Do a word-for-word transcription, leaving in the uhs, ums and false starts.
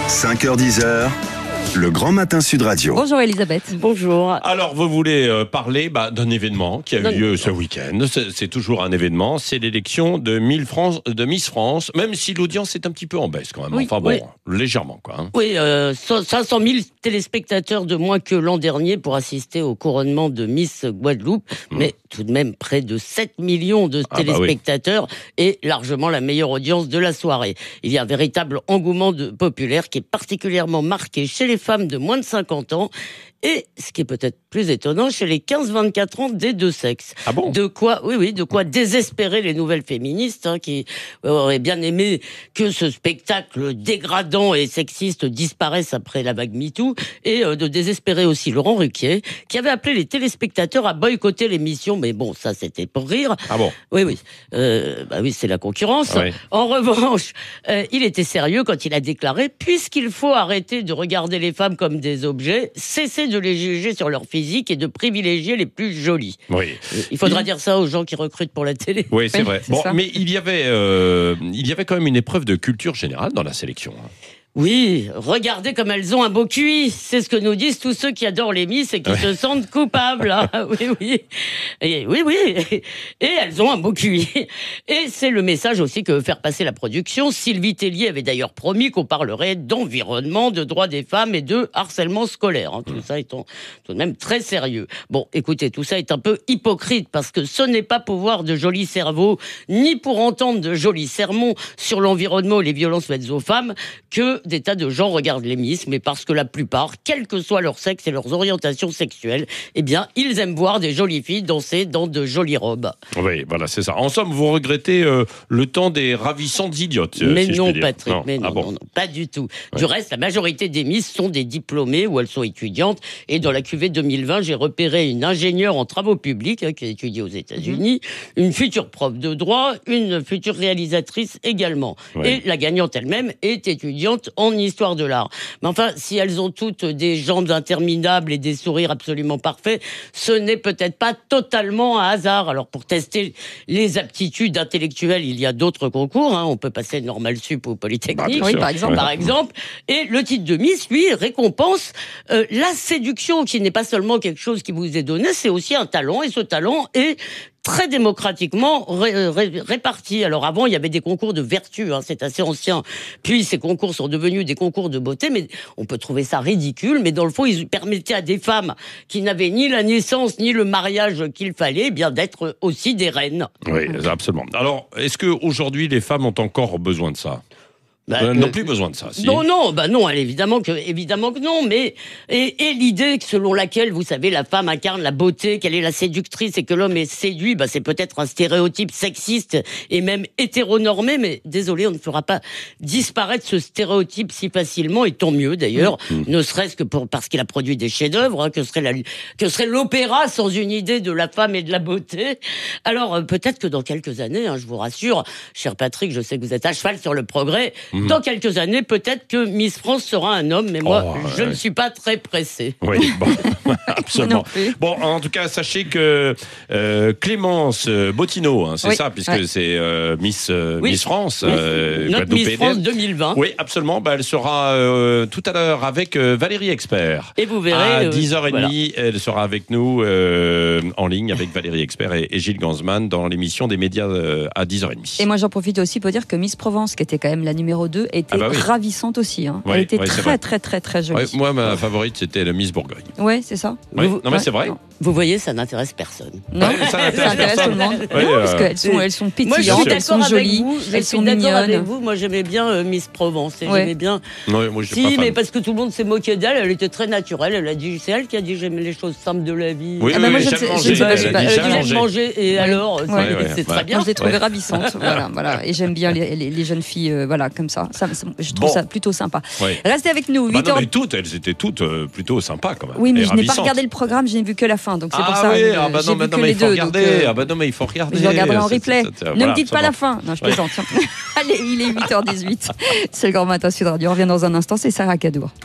cinq heures dix, le Grand Matin Sud Radio. Bonjour Elisabeth. Bonjour. Alors, vous voulez euh, parler bah, d'un événement qui a Non, eu lieu ce week-end. C'est, c'est toujours un événement. C'est l'élection de, mille France, de Miss France, même si l'audience est un petit peu en baisse quand même. Oui, enfin bon, oui. légèrement quoi. Hein. Oui, euh, cinq cent mille téléspectateurs de moins que l'an dernier pour assister au couronnement de Miss Guadeloupe, mmh. mais tout de même près de sept millions de téléspectateurs ah bah oui. et largement la meilleure audience de la soirée. Il y a un véritable engouement de populaire qui est particulièrement marqué chez les femmes de moins de cinquante ans et, ce qui est peut-être plus étonnant, chez les quinze vingt-quatre ans des deux sexes. Ah bon ? De quoi, oui, oui, de quoi désespérer les nouvelles féministes hein, qui auraient bien aimé que ce spectacle dégradant et sexiste disparaisse après la vague MeToo et euh, de désespérer aussi Laurent Ruquier qui avait appelé les téléspectateurs à boycotter l'émission, mais bon, ça c'était pour rire. Ah bon ? Oui, oui, euh, bah oui, c'est la concurrence. Ah oui. En revanche, euh, il était sérieux quand il a déclaré « Puisqu'il faut arrêter de regarder les femmes comme des objets, cesser de les juger sur leur physique et de privilégier les plus jolies. » Oui. Il faudra il... dire ça aux gens qui recrutent pour la télé. Oui, c'est vrai. C'est Bon, ça. mais il y avait, euh, il y avait quand même une épreuve de culture générale dans la sélection. Oui, regardez comme elles ont un beau Q I. C'est ce que nous disent tous ceux qui adorent les Miss et qui ouais. se sentent coupables. Hein. Oui, oui. Et, oui, oui. Et elles ont un beau Q I. Et c'est le message aussi que veut faire passer la production. Sylvie Tellier avait d'ailleurs promis qu'on parlerait d'environnement, de droits des femmes et de harcèlement scolaire. Hein. Tout mmh. ça étant tout de même très sérieux. Bon, écoutez, tout ça est un peu hypocrite parce que ce n'est pas pour voir de jolis cerveaux, ni pour entendre de jolis sermons sur l'environnement et les violences faites aux femmes que des tas de gens regardent les Miss, mais parce que la plupart, quel que soit leur sexe et leurs orientations sexuelles, eh bien, ils aiment voir des jolies filles danser dans de jolies robes. Oui, voilà, c'est ça. En somme, vous regrettez euh, le temps des ravissantes idiotes. Mais si non, je puis dire. Patrick, non. mais non, Ah bon. non, non, pas du tout. Ouais. Du reste, la majorité des Miss sont des diplômées ou elles sont étudiantes. Et dans la cuvée deux mille vingt, j'ai repéré une ingénieure en travaux publics hein, qui a étudié aux États-Unis, mmh. une future prof de droit, une future réalisatrice également. Ouais. Et la gagnante elle-même est étudiante en histoire de l'art. Mais enfin, si elles ont toutes des jambes interminables et des sourires absolument parfaits, ce n'est peut-être pas totalement un hasard. Alors, pour tester les aptitudes intellectuelles, il y a d'autres concours. Hein. On peut passer Normal Sup ou Polytechnique, bah, oui, par exemple. Ouais. Par exemple. Et le titre de Miss, lui, récompense euh, la séduction, qui n'est pas seulement quelque chose qui vous est donné, c'est aussi un talent. Et ce talent est très démocratiquement ré- ré- réparti. Alors avant, il y avait des concours de vertu, hein, c'est assez ancien. Puis ces concours sont devenus des concours de beauté, mais on peut trouver ça ridicule. Mais dans le fond, ils permettaient à des femmes qui n'avaient ni la naissance ni le mariage qu'il fallait, eh bien d'être aussi des reines. Oui, absolument. Alors, est-ce qu'aujourd'hui, les femmes ont encore besoin de ça ? Bah, euh, que... n'ont plus besoin de ça. Si. Non, non, bah non, elle, évidemment que, évidemment que non, mais et, et l'idée selon laquelle, vous savez, la femme incarne la beauté, qu'elle est la séductrice et que l'homme est séduit, bah c'est peut-être un stéréotype sexiste et même hétéronormé, mais désolé, on ne fera pas disparaître ce stéréotype si facilement, et tant mieux d'ailleurs, mmh. ne serait-ce que pour parce qu'il a produit des chefs-d'œuvre, hein, que serait la, que serait l'opéra sans une idée de la femme et de la beauté. Alors euh, peut-être que dans quelques années, hein, je vous rassure, cher Patrick, je sais que vous êtes à cheval sur le progrès. Dans quelques années, peut-être que Miss France sera un homme, mais moi, oh, je ouais. ne suis pas très pressée. Oui, bon, absolument. Bon, en tout cas, sachez que euh, Clémence Bottineau, hein, c'est oui, ça, puisque ouais. c'est euh, Miss, euh, oui. Miss France. Oui. Euh, Notre Miss France deux mille vingt. Oui, absolument. Bah, elle sera euh, tout à l'heure avec euh, Valérie Expert. Et vous verrez. À euh, dix heures trente, voilà. elle sera avec nous euh, en ligne avec Valérie Expert et, et Gilles Gansman dans l'émission des médias euh, à dix heures trente. Et moi, j'en profite aussi pour dire que Miss Provence, qui était quand même la numéro deux, était Ah bah oui. ravissante aussi. Hein. Oui, Elle était oui, c'est très, vrai. très, très, très jolie. Ouais, moi, ma favorite, c'était la Miss Bourgogne. Ouais, c'est ça. Oui, Vous- non mais c'est vrai. Vous voyez, ça n'intéresse personne. Non, Ouais, ça intéresse intéresse tout le monde. Ouais, non, parce euh, qu'elles sont, elles sont Moi, je pétillantes, suis elles sont d'accord avec jolies, vous. Je elles suis sont d'accord avec mignonnes. vous. Moi, j'aimais bien euh, Miss Provence. Et Ouais. j'aimais bien. Non, moi, je suis Si, pas fan. mais parce que tout le monde s'est moqué d'elle. Elle était très naturelle. Elle a dit, c'est elle qui a dit, j'aime les choses simples de la vie. Oui, Ah, oui, mais moi, oui, je ne j'aime sais- manger. je ne sais Elle pas, a dit je- j'aime Elle manger. aime manger. Et Ouais. alors, Ouais, c'est, ouais, c'est ouais. très Moi, bien. je les trouvais Ouais. ravissantes. voilà, voilà. Et j'aime bien les, les, les jeunes filles, euh, voilà, comme ça. ça, ça je trouve Bon. ça plutôt sympa. Ouais. Restez avec nous. Bah huit non, heures. mais toutes, elles étaient toutes euh, plutôt sympas quand même. Oui, mais Et je n'ai pas ravissantes. regardé le programme, je n'ai vu que la fin, donc c'est ah pour ça. oui, euh, ah bah j'ai non, vu mais que non, mais les il faut deux. regarder. donc, euh, Ah bah non, mais il faut regarder. Je regarderai en C'est- replay. c'est- c'est- Ne voilà, me dites pas absolument. la fin. Non, je plaisante. Allez, il est huit heures dix-huit. C'est le Grand Matin Sud Radio. On revient dans un instant. C'est Sarah Cadour.